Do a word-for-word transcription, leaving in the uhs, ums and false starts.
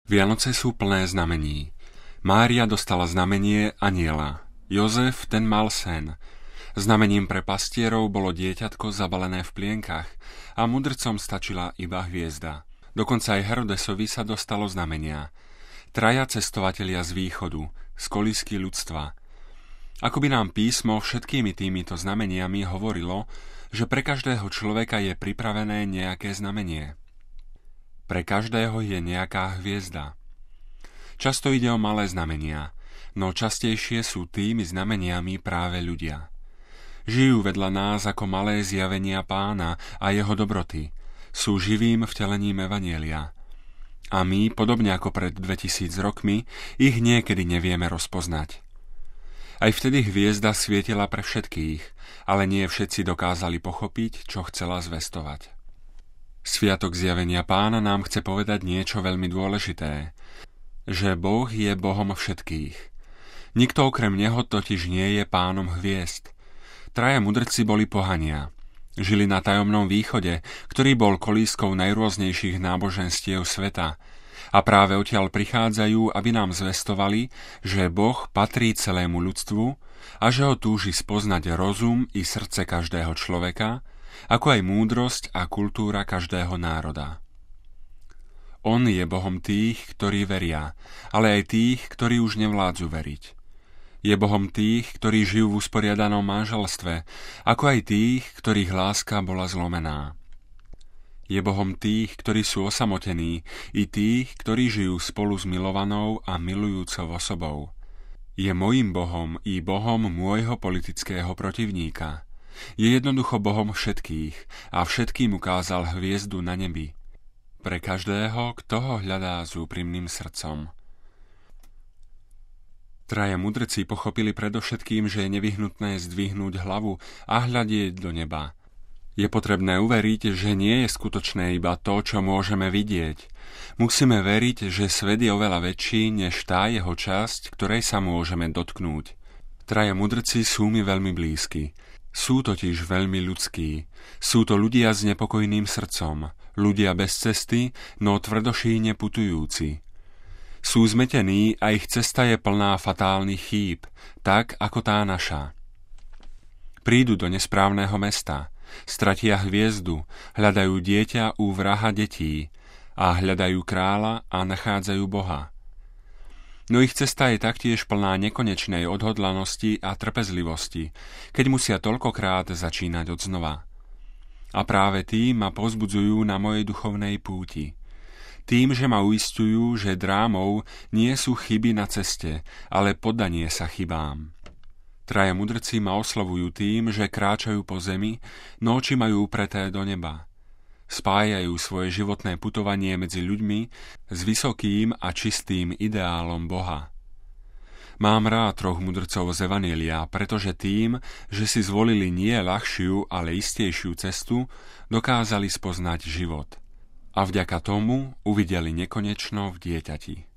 Vianoce sú plné znamení. Mária dostala znamenie anjela. Jozef ten mal sen. Znamením pre pastierov bolo dieťatko zabalené v plienkach a mudrcom stačila iba hviezda. Dokonca aj Herodesovi sa dostalo znamenia. Traja cestovatelia z východu, z kolísky ľudstva. Ako by nám písmo všetkými týmito znameniami hovorilo, že pre každého človeka je pripravené nejaké znamenie. Pre každého je nejaká hviezda. Často ide o malé znamenia, no častejšie sú tými znameniami práve ľudia. Žijú vedľa nás ako malé zjavenia Pána a jeho dobroty. Sú živým vtelením evanjelia. A my, podobne ako pred dvetisíc rokmi, ich niekedy nevieme rozpoznať. Aj vtedy hviezda svietila pre všetkých, ale nie všetci dokázali pochopiť, čo chcela zvestovať. Sviatok zjavenia Pána nám chce povedať niečo veľmi dôležité, že Boh je Bohom všetkých. Nikto okrem Neho totiž nie je Pánom hviezd. Traja mudrci boli pohania. Žili na tajomnom východe, ktorý bol kolískou najrôznejších náboženstiev sveta. A práve odtiaľ prichádzajú, aby nám zvestovali, že Boh patrí celému ľudstvu a že ho túži spoznať rozum i srdce každého človeka, ako aj múdrosť a kultúra každého národa. On je Bohom tých, ktorí veria, ale aj tých, ktorí už nevládzu veriť. Je Bohom tých, ktorí žijú v usporiadanom manželstve, ako aj tých, ktorých láska bola zlomená. Je Bohom tých, ktorí sú osamotení, i tých, ktorí žijú spolu s milovanou a milujúcou osobou. Je mojím Bohom i Bohom môjho politického protivníka. Je jednoducho Bohom všetkých a všetkým ukázal hviezdu na nebi. Pre každého, kto ho hľadá s úprimným srdcom. Traja mudrci pochopili predovšetkým, že je nevyhnutné zdvihnúť hlavu a hľadieť do neba. Je potrebné uveriť, že nie je skutočné iba to, čo môžeme vidieť. Musíme veriť, že svet je oveľa väčší než tá jeho časť, ktorej sa môžeme dotknúť. Traja mudrci sú mi veľmi blízky. Sú totiž veľmi ľudskí. Sú to ľudia s nepokojným srdcom, ľudia bez cesty, no tvrdošíjne putujúci. Sú zmetení a ich cesta je plná fatálnych chýb, tak ako tá naša. Prídu do nesprávneho mesta, stratia hviezdu, hľadajú dieťa u vraha detí a hľadajú kráľa a nachádzajú Boha. No ich cesta je taktiež plná nekonečnej odhodlanosti a trpezlivosti, keď musia toľkokrát začínať odznova. A práve tým ma povzbudzujú na mojej duchovnej púti. Tým, že ma uisťujú, že drámou nie sú chyby na ceste, ale poddanie sa chybám. Traja mudrci ma oslovujú tým, že kráčajú po zemi, no oči majú upreté do neba. Spájajú svoje životné putovanie medzi ľuďmi s vysokým a čistým ideálom Boha. Mám rád troch mudrcov z Evanjelia, pretože tým, že si zvolili nie ľahšiu, ale istejšiu cestu, dokázali spoznať život. A vďaka tomu uvideli nekonečno v dieťati.